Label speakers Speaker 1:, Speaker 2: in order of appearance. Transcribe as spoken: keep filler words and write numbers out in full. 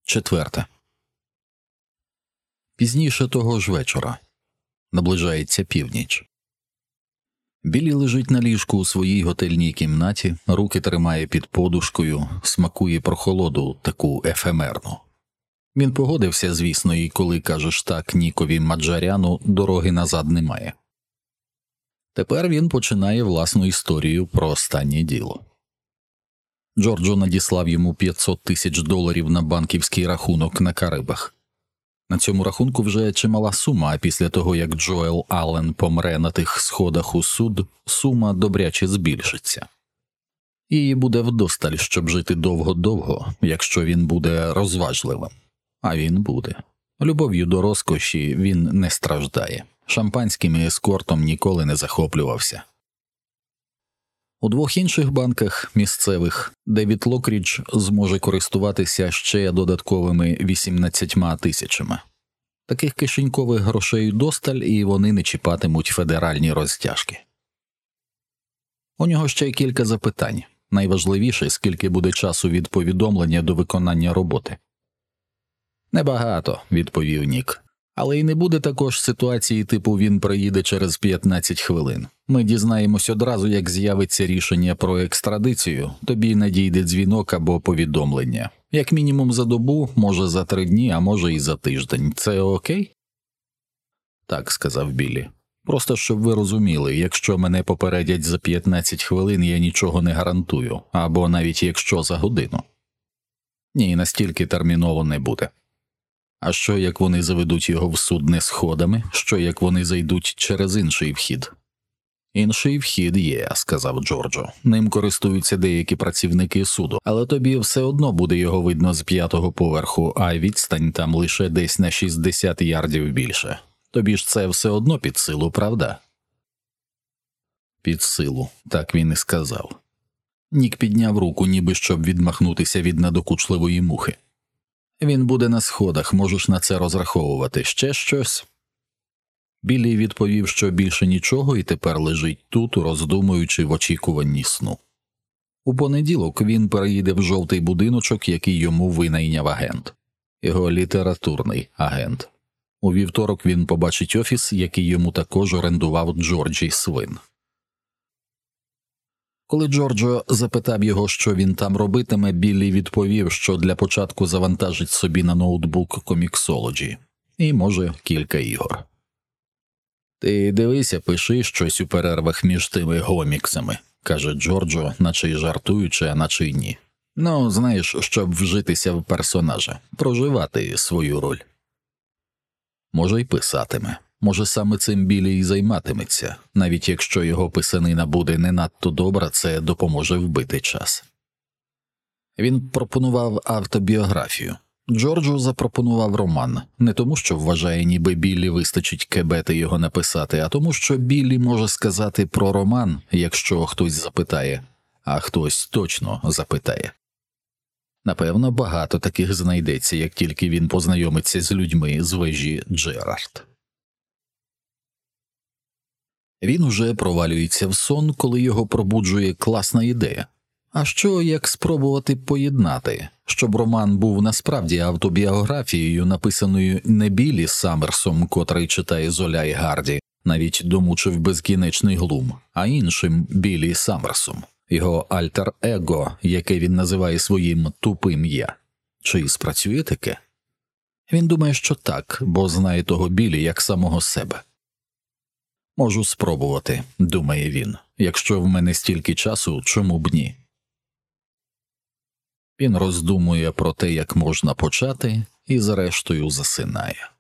Speaker 1: Четверте. Пізніше того ж вечора. Наближається північ. Біллі лежить на ліжку у своїй готельній кімнаті, руки тримає під подушкою, смакує прохолоду, таку ефемерну. Він погодився, звісно, і коли кажеш так Нікові Маджаряну, дороги назад немає. Тепер він починає власну історію про останнє діло. Джорджо надіслав йому п'ятсот тисяч доларів на банківський рахунок на Карибах. На цьому рахунку вже чимала сума, а після того, як Джоел Аллен помре на тих сходах у суд, сума добряче збільшиться. Її буде вдосталь, щоб жити довго-довго, якщо він буде розважливим. А він буде. Любов'ю до розкоші він не страждає. Шампанським і ескортом ніколи не захоплювався. У двох інших банках місцевих Девід Локрідж зможе користуватися ще додатковими вісімнадцятьма тисячами. Таких кишенькових грошей досталь, і вони не чіпатимуть федеральні розтяжки. У нього ще й кілька запитань. Найважливіше, скільки буде часу від повідомлення до виконання роботи. «Небагато», – відповів Нік. «Але й не буде також ситуації типу він приїде через п'ятнадцять хвилин. Ми дізнаємось одразу, як з'явиться рішення про екстрадицію, тобі надійде дзвінок або повідомлення. Як мінімум за добу, може за три дні, а може і за тиждень. Це окей?» «Так», – сказав Біллі. «Просто щоб ви розуміли, якщо мене попередять за п'ятнадцять хвилин, я нічого не гарантую, або навіть якщо за годину. Ні, настільки терміново не буде». «А що, як вони заведуть його в суд не сходами? Що, як вони зайдуть через інший вхід?» «Інший вхід є», – сказав Джорджо. «Ним користуються деякі працівники суду, але тобі все одно буде його видно з п'ятого поверху, а відстань там лише десь на шістдесят ярдів більше. Тобі ж це все одно під силу, правда?» «Під силу», – так він і сказав. Нік підняв руку, ніби щоб відмахнутися від надокучливої мухи. «Він буде на сходах, можеш на це розраховувати. Ще щось?» Біллі відповів, що більше нічого, і тепер лежить тут, роздумуючи в очікуванні сну. У понеділок він переїде в жовтий будиночок, який йому винайняв агент. Його літературний агент. У вівторок він побачить офіс, який йому також орендував Джорджі Свин. Коли Джорджо запитав його, що він там робитиме, Біллі відповів, що для початку завантажить собі на ноутбук коміксологі. І, може, кілька ігор. «Ти дивися, пиши щось у перервах між тими гоміксами», – каже Джорджо, наче й жартуючи, а наче й ні. «Ну, знаєш, щоб вжитися в персонажа, проживати свою роль». Може, й писатиме. Може, саме цим Біллі й займатиметься. Навіть якщо його писанина буде не надто добра, це допоможе вбити час. Він пропонував автобіографію. Джорджо запропонував роман. Не тому, що вважає, ніби Біллі вистачить кебети його написати, а тому, що Біллі може сказати про роман, якщо хтось запитає, а хтось точно запитає. Напевно, багато таких знайдеться, як тільки він познайомиться з людьми з вежі Джерард. Він уже провалюється в сон, коли його пробуджує класна ідея. А що, як спробувати поєднати, щоб роман був насправді автобіографією, написаною не Біллі Саммерсом, котрий читає Золя і Гарді, навіть домучив безкінечний глум, а іншим Біллі Саммерсом, його альтер-его, яке він називає своїм тупим «я». Чи спрацює таке? Він думає, що так, бо знає того Біллі як самого себе. «Можу спробувати», – думає він. «Якщо в мене стільки часу, чому б ні?» Він роздумує про те, як можна почати, і зрештою засинає.